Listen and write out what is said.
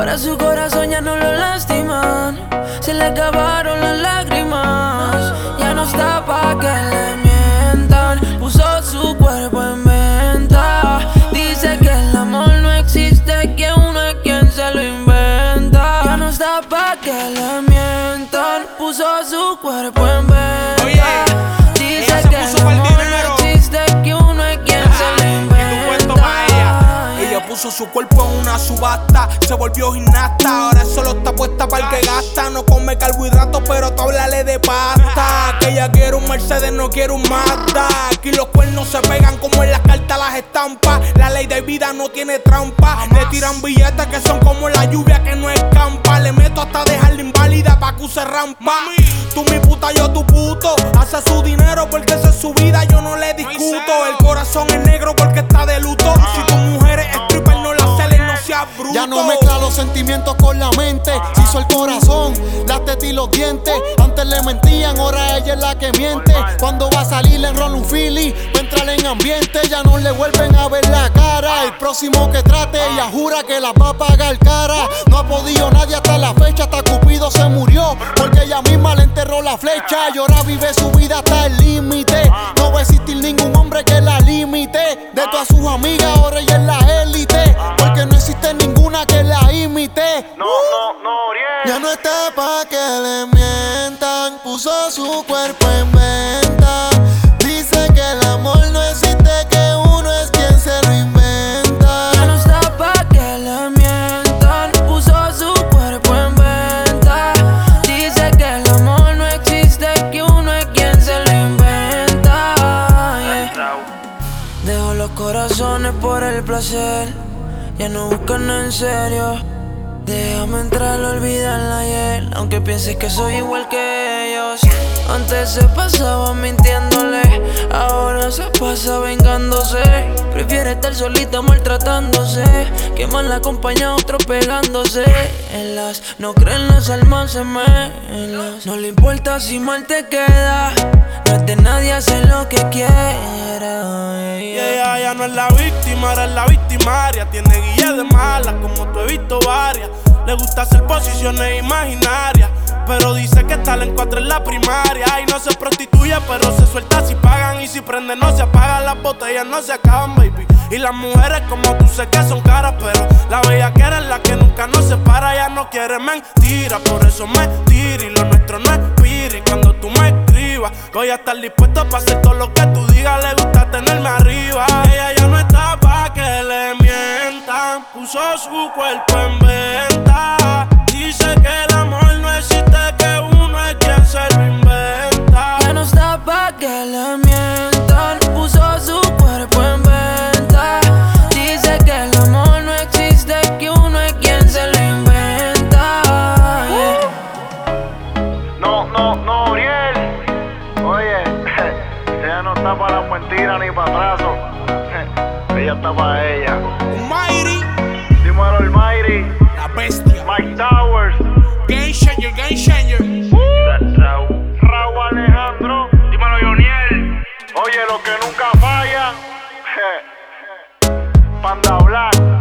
Ahora su corazón ya no lo lastiman. Se le acabaron las lágrimas. Ya no está pa' que le mientan. Puso su cuerpo en venta. Dice que el amor no existe, que uno es quien se lo inventa. Ya no está pa' que le mientan. Puso su cuerpo en venta. Oye, dice que el amor no existe, que uno es quien se lo inventa. Ella puso su cuerpo en una subasta, se volvió gimnasta, ahora solo está puesta para el que gasta. No come carbohidratos, pero tú háblale de pasta. Que ella quiere un Mercedes, no quiere un Mazda. Aquí los cuernos se pegan como en las cartas las estampas. La ley de vida no tiene trampa. Le tiran billetes que son como la lluvia que no escampa. Le meto hasta dejarla inválida pa' que use rampa. Tú mi puta, yo tu puto. Hace su dinero porque esa es su vida, yo no le discuto. El corazón es negro porque está de luto. Si tu mujer es stripper, no la celes, no seas bruto. Ya no mezcla los sentimientos con la mente. Se hizo el corazón, las tetas y los dientes. Antes le mentían, ahora ella es la que miente. Cuando va a salir le enrola un Philly pa' entrar en ambiente. Ya no le vuelven a ver la cara. El próximo que trate, ella jura que la va a pagar cara. No ha podido nadie hasta la fecha, hasta Cupido se murió porque ella misma le enterró la flecha. Y ahora vive su vida hasta el límite. No va a existir ningún hombre que la limite. De todas sus amigas ahora ella es la élite, porque no existe ninguna que la imite. No, Uriel. Ya no está pa' que le mientan. Puso su cuerpo en venta. Dice que el amor no existe, que uno es quien se lo inventa. Ya no está pa' que le mientan. Puso su cuerpo en venta. Dice que el amor no existe, que uno es quien se lo inventa. Dejo los corazones por el placer. Ya no buscan en serio. Déjame entrar, olvidar la ayer. Aunque pienses que soy igual que ellos. Antes se pasaba mintiéndole, ahora se pasa vengándose. Prefiere estar solita maltratándose que mal acompañado otro pegándose. En las no creen las almas gemelas. No le importa si mal te queda. No es de nadie, hace lo que quiera. Y ella ya no es la víctima, era la victimaria. Tiene guía de malas, como tú he visto varias. Le gusta hacer posiciones imaginarias, pero dice que está en 4 en la primaria. Y no se prostituye, pero se suelta si pagan. Y si prende no se apagan, las botellas no se acaban, baby. Y las mujeres como tú sé que son caras, pero la bellaquera es la que nunca nos separa. Ella no quiere mentira, por eso me tira. Y lo nuestro no es piri. Cuando tú me escribas, voy a estar dispuesto para hacer todo lo que tú digas. Le gusta tenerme arriba. Ella ya no está pa' que le mientan. Puso su cuerpo en venta. Dice que el amor no existe, que uno es quien se lo inventa. Ya no está pa' que le mientan. Puso su cuerpo en venta. Dice que el amor no existe, que uno es quien se lo inventa. No, Uriel. Oye, ella no está para las mentiras ni para atraso. Ella está para ella. Almighty, Dímelo, Almighty. la bestia. Mike Towers. Game changer, game changer. Raúl Alejandro. Dímelo, Joniel. Oye, lo que nunca falla. Panda Black.